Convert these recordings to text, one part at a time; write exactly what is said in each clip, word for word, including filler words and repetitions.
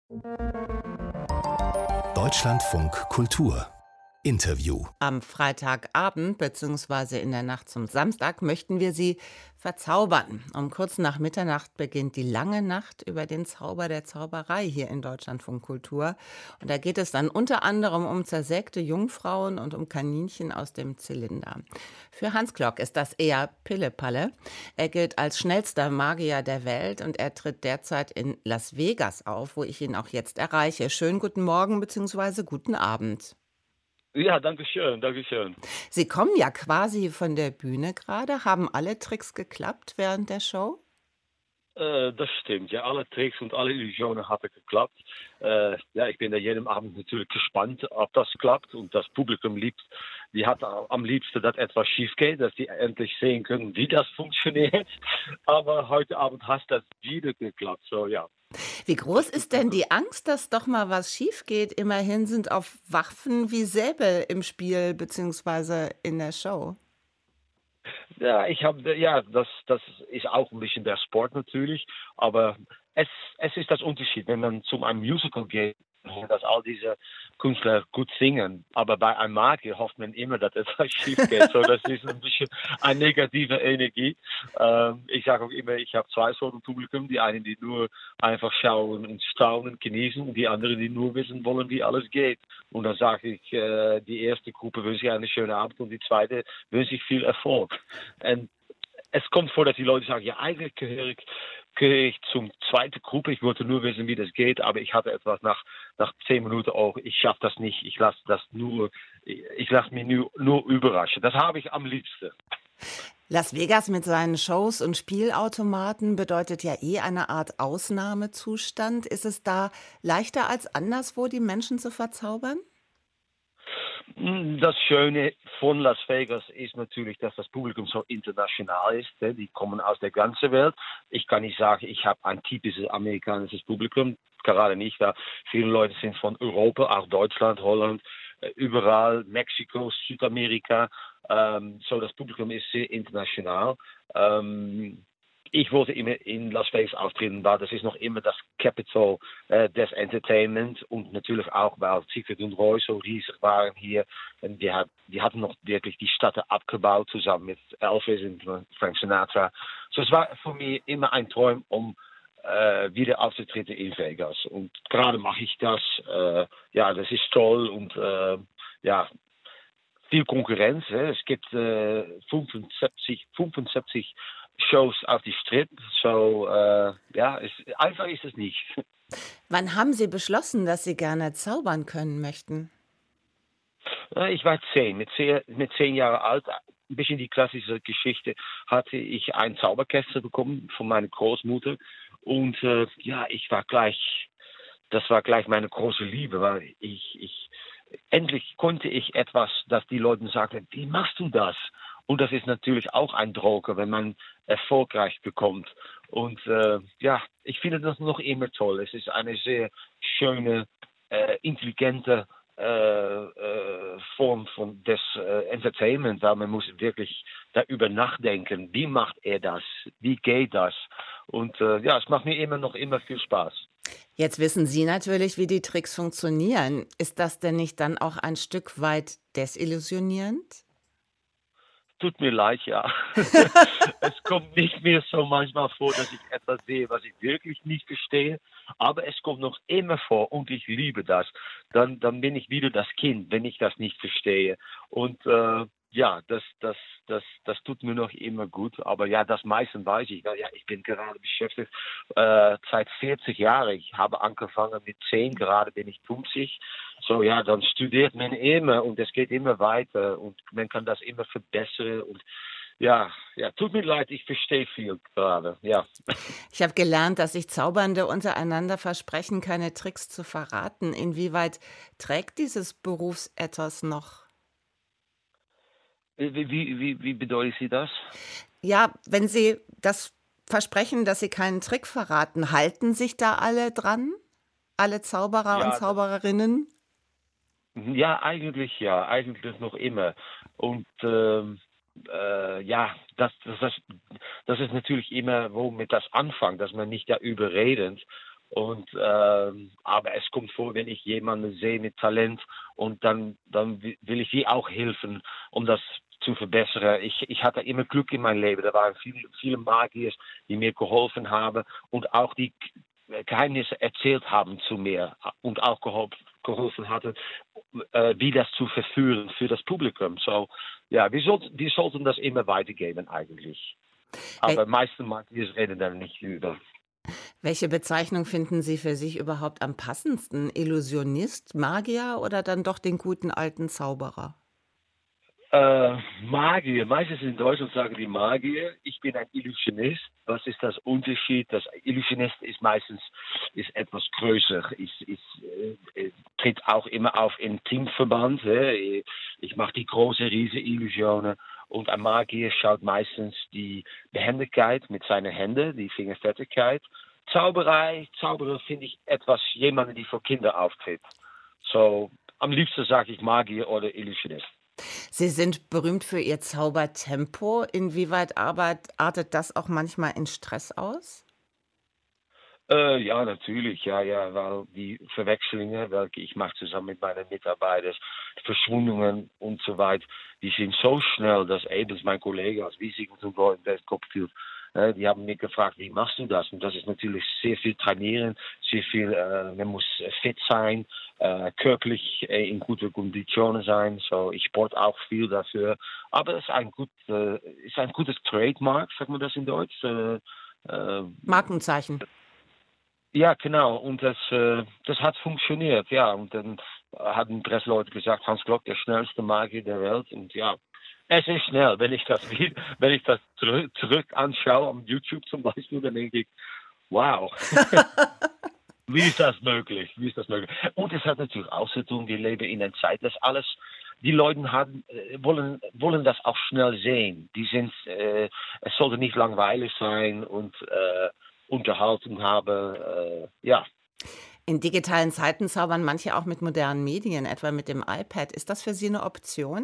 Deutschlandfunk Kultur Interview. Am Freitagabend bzw. in der Nacht zum Samstag möchten wir Sie verzaubern. Um kurz nach Mitternacht beginnt die lange Nacht über den Zauber der Zauberei hier in Deutschlandfunk Kultur. Und da geht es dann unter anderem um zersägte Jungfrauen und um Kaninchen aus dem Zylinder. Für Hans Klock ist das eher Pillepalle. Er gilt als schnellster Magier der Welt und er tritt derzeit in Las Vegas auf, wo ich ihn auch jetzt erreiche. Schönen guten Morgen bzw. guten Abend. Ja, danke schön, danke schön. Sie kommen ja quasi von der Bühne gerade. Haben alle Tricks geklappt während der Show? Äh, das stimmt, ja, alle Tricks und alle Illusionen haben geklappt. Äh, ja, ich bin da jeden Abend natürlich gespannt, ob das klappt. Und das Publikum liebt, die hat am liebsten, dass etwas schief geht, dass die endlich sehen können, wie das funktioniert. Aber heute Abend hat das wieder geklappt, so ja. Wie groß ist denn die Angst, dass doch mal was schief geht? Immerhin sind auf Waffen wie Säbel im Spiel beziehungsweise in der Show. Ja, ich habe, ja, das, das ist auch ein bisschen der Sport natürlich, aber es, es ist das Unterschied, wenn man zu einem Musical geht, dass all diese Künstler gut singen, aber bei einem Magier hofft man immer, dass etwas schief geht. So, das ist ein bisschen eine negative Energie. Ähm, ich sage auch immer, ich habe zwei Sorten Publikum, die einen, die nur einfach schauen und staunen, genießen, und die anderen, die nur wissen wollen, wie alles geht. Und dann sage ich, äh, die erste Gruppe wünsche ich einen schönen Abend und die zweite wünsche ich viel Erfolg. Und es kommt vor, dass die Leute sagen, ja, eigentlich gehöre ich, gehöre ich zum zweiten Gruppe. Ich wollte nur wissen, wie das geht, aber ich hatte etwas nach, nach zehn Minuten auch, ich schaffe das nicht. Ich lasse das nur, ich lasse mich nur, nur überraschen. Das habe ich am liebsten. Las Vegas mit seinen Shows und Spielautomaten bedeutet ja eh eine Art Ausnahmezustand. Ist es da leichter als anderswo, die Menschen zu verzaubern? Das Schöne von Las Vegas ist natürlich, dass das Publikum so international ist. Die kommen aus der ganzen Welt. Ich kann nicht sagen, ich habe ein typisches amerikanisches Publikum. Gerade nicht, da viele Leute sind von Europa, auch Deutschland, Holland, überall, Mexiko, Südamerika. Ähm, so, das Publikum ist sehr international. Ähm, Ich wollte immer in Las Vegas auftreten, weil das ist noch immer das Capital äh, des Entertainment, und natürlich auch, weil Siegfried und Roy so riesig waren hier. Und die, hat, die hatten noch wirklich die Stadt abgebaut, zusammen mit Elvis und Frank Sinatra. So, es war für mich immer ein Traum, um äh, wieder aufzutreten in Vegas. Und gerade mache ich das. Äh, ja, das ist toll und äh, ja, viel Konkurrenz. Hè. Es gibt äh, fünfundsiebzig, fünfundsiebzig Shows auf die Strip. So, äh, ja, es, einfach ist es nicht. Wann haben Sie beschlossen, dass Sie gerne zaubern können möchten? Ich war zehn. Mit zehn, mit zehn Jahren alt, ein bisschen die klassische Geschichte, hatte ich ein Zauberkästchen bekommen von meiner Großmutter. Und äh, ja, ich war gleich, das war gleich meine große Liebe, weil ich, ich, endlich konnte ich etwas, dass die Leute sagten, wie machst du das? Und das ist natürlich auch ein Droge, wenn man erfolgreich bekommt. Und äh, ja, ich finde das noch immer toll. Es ist eine sehr schöne, äh, intelligente äh, äh, Form von des äh, Entertainment, weil man muss wirklich darüber nachdenken. Wie macht er das? Wie geht das? Und äh, ja, es macht mir immer noch immer viel Spaß. Jetzt wissen Sie natürlich, wie die Tricks funktionieren. Ist das denn nicht dann auch ein Stück weit desillusionierend? Tut mir leid, ja. Es kommt nicht mehr so manchmal vor, dass ich etwas sehe, was ich wirklich nicht verstehe. Aber es kommt noch immer vor und ich liebe das. Dann, dann bin ich wieder das Kind, wenn ich das nicht verstehe. Und äh, ja, das, das, das, das tut mir noch immer gut. Aber ja, das meiste weiß ich. Ja, ich bin gerade beschäftigt äh, seit vierzig Jahren. Ich habe angefangen mit zehn, gerade bin ich fünfzig. So ja, dann studiert man immer und es geht immer weiter und man kann das immer verbessern. Und ja, ja, tut mir leid, ich verstehe viel gerade, ja. Ich habe gelernt, dass sich Zaubernde untereinander versprechen, keine Tricks zu verraten. Inwieweit trägt dieses Berufsethos noch? Wie, wie, wie, wie bedeutet Sie das? Ja, wenn Sie das versprechen, dass Sie keinen Trick verraten, halten sich da alle dran? Alle Zauberer und Ja, das, Zauberinnen? ja, eigentlich ja, eigentlich noch immer. Und ähm, äh, ja, das, das, das, das ist natürlich immer, womit das anfängt, dass man nicht darüber redet. Und ähm, aber es kommt vor, wenn ich jemanden sehe mit Talent und dann dann wi- will ich die auch helfen, um das zu verbessern. Ich ich hatte immer Glück in meinem Leben. Da waren viele viele Magier, die mir geholfen haben und auch die K- Geheimnisse erzählt haben zu mir und auch geholfen geholfen hatten, äh, wie das zu verführen für das Publikum. So, ja, wir sollten, wir sollten das immer weitergeben eigentlich. Wel Aber meisten Magier reden da nicht über. welche Bezeichnung finden Sie für sich überhaupt am passendsten? Illusionist, Magier oder dann doch den guten alten Zauberer? Äh, Magier, meistens in Deutschland sagen die Magier, ich bin ein Illusionist. Was ist das Unterschied? Das Illusionist ist meistens ist etwas größer, ist, ist, äh, äh, tritt auch immer auf im Teamverband. Äh. Ich mache die große, riesige Illusionen. Und ein Magier schaut meistens die Behendigkeit mit seinen Händen, die Fingerfertigkeit. Zauberei, Zauberer finde ich etwas, jemanden, die für Kinder auftritt. So, am liebsten sage ich Magier oder Illusionist. Sie sind berühmt für Ihr Zaubertempo. Inwieweit arbeit artet das auch manchmal in Stress aus? Äh, ja, natürlich, ja, ja, weil die Verwechslungen, welche ich mache zusammen mit meinen Mitarbeitern, Verschwundungen und so weiter, die sind so schnell, dass eben mein Kollege als Risikokontrolle in Westkopfield, äh, die haben mich gefragt, wie machst du das? Und das ist natürlich sehr viel trainieren, sehr viel, äh, man muss äh, fit sein, äh, körperlich äh, in gute Konditionen sein, so ich sport auch viel dafür, aber es ist ein gut, äh, ist ein gutes Trademark, sagt man das in Deutsch, äh, äh, Markenzeichen. ja, genau. Und das, äh, das hat funktioniert, ja. Und dann hatten Pressleute gesagt, Hans Glock, der schnellste Magier der Welt. Und ja, es ist schnell. Wenn ich das, wie- wenn ich das zurück, zurück anschaue, auf YouTube zum Beispiel, dann denke ich, wow, wie ist das möglich? Wie ist das möglich? Und es hat natürlich auch zu tun, wir leben in einer Zeit, dass alles, die Leute haben, äh, wollen, wollen das auch schnell sehen. Die sind, äh, es sollte nicht langweilig sein und äh, Unterhaltung haben. Äh, ja, In digitalen Zeiten zaubern manche auch mit modernen Medien, etwa mit dem iPad. Ist das für Sie eine Option?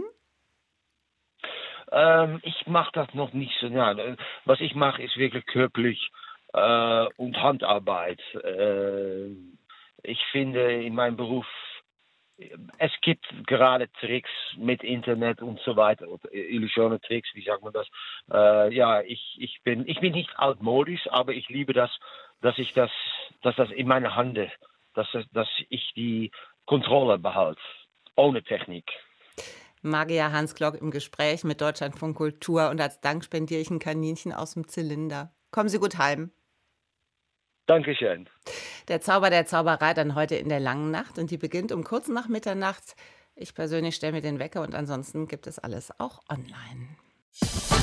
ähm, ich mache das noch nicht so. Ja, äh, was ich mache, ist wirklich körperlich äh, und Handarbeit. Äh, ich finde in meinem Beruf, es gibt gerade Tricks mit Internet und so weiter, oder Illusionen-Tricks, wie sagt man das? Äh, ja, ich, ich bin, ich bin nicht altmodisch, aber ich liebe das, dass ich das, dass das in meiner Hand, dass, es- dass ich die Kontrolle behalte, ohne Technik. Magier Hans Glock im Gespräch mit Deutschlandfunk Kultur und als Dank spendiere ich ein Kaninchen aus dem Zylinder. Kommen Sie gut heim. Dankeschön. Der Zauber der Zauberei dann heute in der langen Nacht und die beginnt um kurz nach Mitternacht. Ich persönlich stelle mir den Wecker und ansonsten gibt es alles auch online.